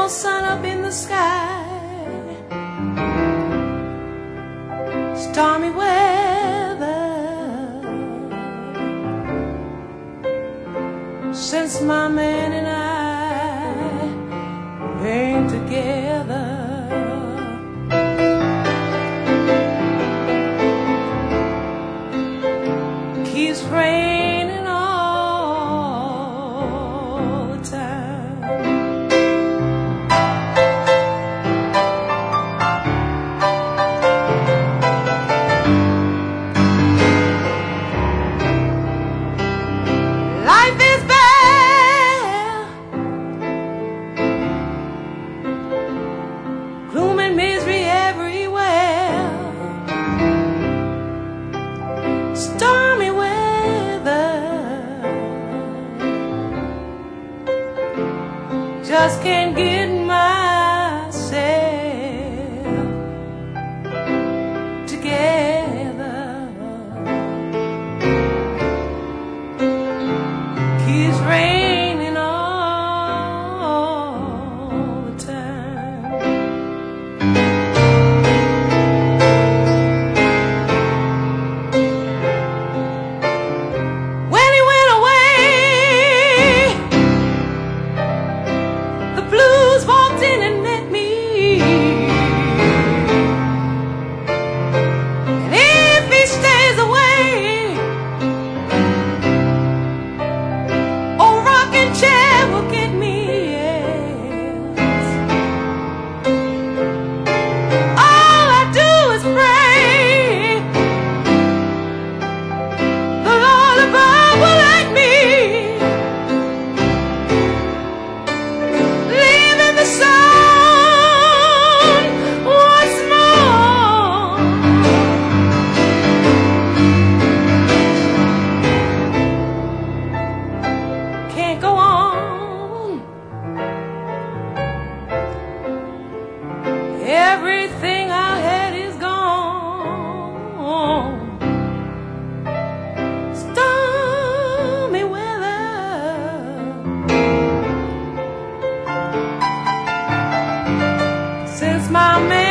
no sun up in the sky. Stormy weather since my man and I ain't together. Keeps raining all the time. Life is bad, gloom and misery everywhere. Stormy weather, just can't get myself together. Keeps raining all the time. When he went away, the blues walked in and met me. And if he stays away, old rocking chair will get me. Yes. All I do is pray the Lord above will let me live in the sun once more. Can't go on. Everything I had is gone. Stormy weather since my man